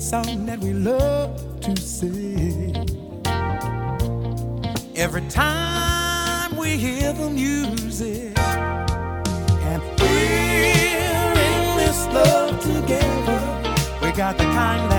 song that we love to sing. Every time we hear the music, and we're in this love together, we got the kind that